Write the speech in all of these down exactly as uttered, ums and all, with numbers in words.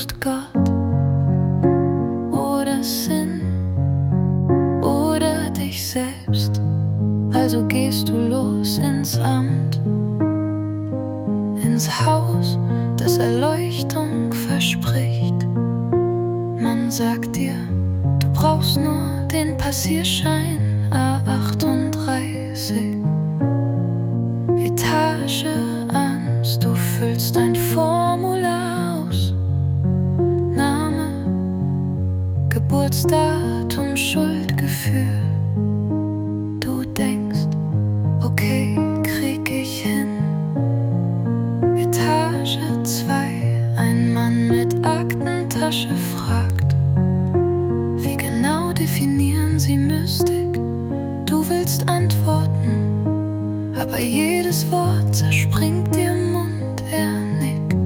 suchst Gott oder Sinn oder dich selbst. Also gehst du los ins Amt, ins Haus, das Erleuchtung verspricht. Man sagt dir, du brauchst nur den Passierschein A achtunddreißig. Etage eins, du füllst ein Formular aus. Name, Geburtsdatum, Schuldgefühl. Du denkst, okay, krieg ich hin. Etage zwei, ein Mann mit Aktentasche fragt, wie genau definieren sie Mystik? Du willst antworten, aber jedes Wort zerspringt dir im Mund, er nickt.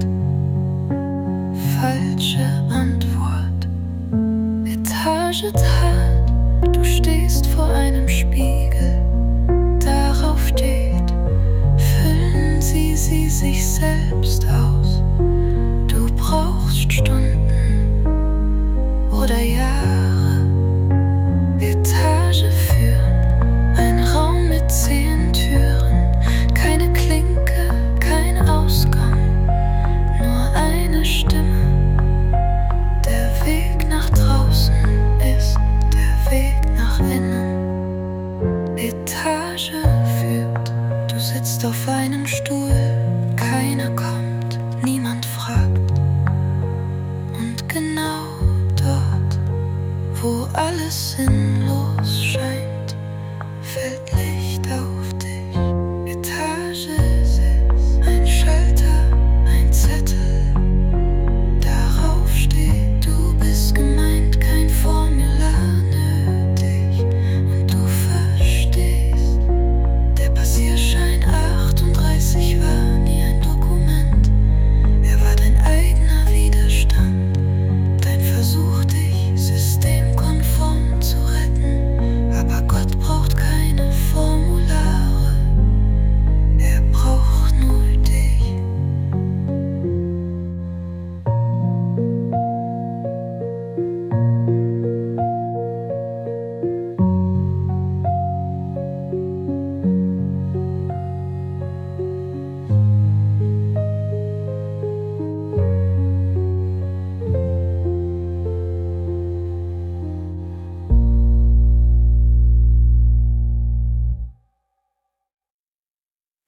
Falsche Antwort. Etage drei, du stehst vor einem Spiegel, darauf steht, füllen Sie sie sich selbst aus. Du brauchst Stunden oder Jahre. Etage führen, ein Raum mit zehn Türen, keine Klinke, kein Ausgang, nur eine Stimme. Der Weg nach draußen ist der Weg nach innen. Etage führt, du sitzt auf einem Stuhl, keiner kommt.